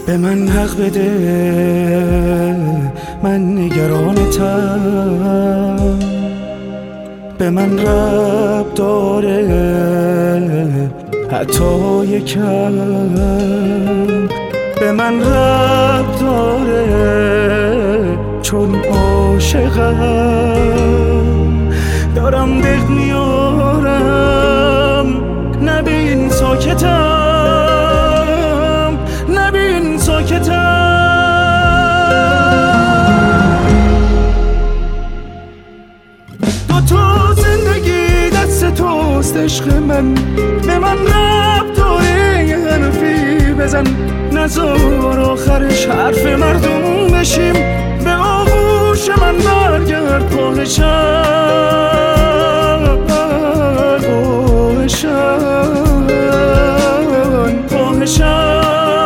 به من حق بده، من نگرانتم. به من رب داره حتی یکم، به من رب داره چون عاشقم. دارم دق میارم، نبین ساکتم، نبین ساکتم. تو زندگی دست توست عشق من، به من رب داره یه حرفی بزن، نذار آخرش حرف مردم بشیم. به آغوش من برگرد پاهشان، پاهشان، پاهشان،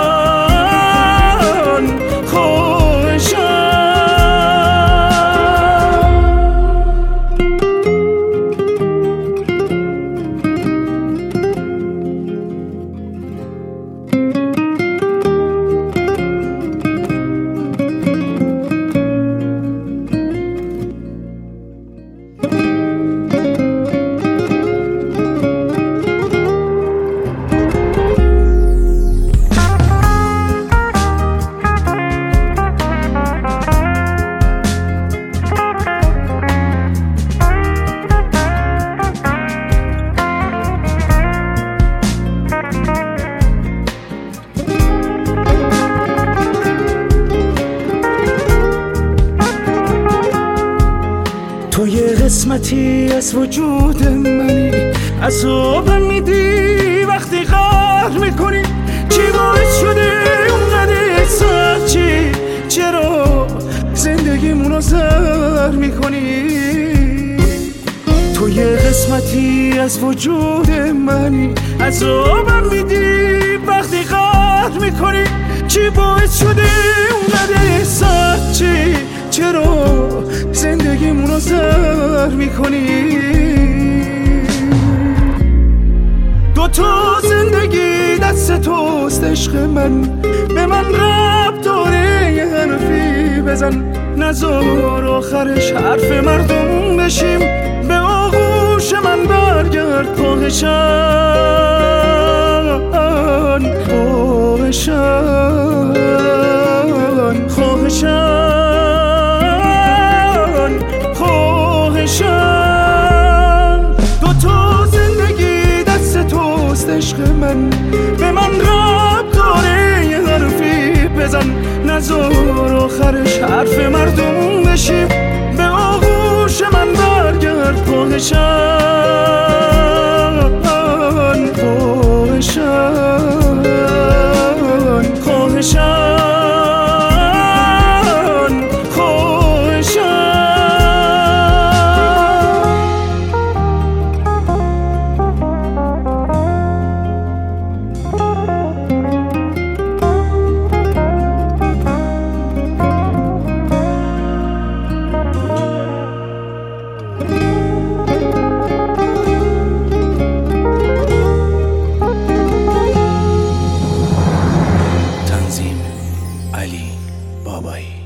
تو یه قسمتی از وجود منی، عذابم میدی وقتی قهر میکنی. چی باعث شده اونقدر سخت؟ چرا زندگیمونو زهر میکنی؟ تو یه قسمتی از وجود منی، عذابم میدی وقتی قهر میکنی. چی باعث شده اونقدر سخت؟ چرا زندگیمونو زهر میکنی؟ دوتا زندگی دست توست عشق من، به من رب داره یه حرفی بزن، نذار آخرش حرف مردم بشیم. به آغوش من برگرد پاهشان، پاهشان، خواهشان، خواهشان. دوتا زندگی دست توست عشق من، به من رب داره یه حرفی بزن، نذار آخرش حرف مردم بشیم. به آغوش من برگرد پاهشان، پاهشان، خواهشان، خواهشان. تنظیم علی بابایی.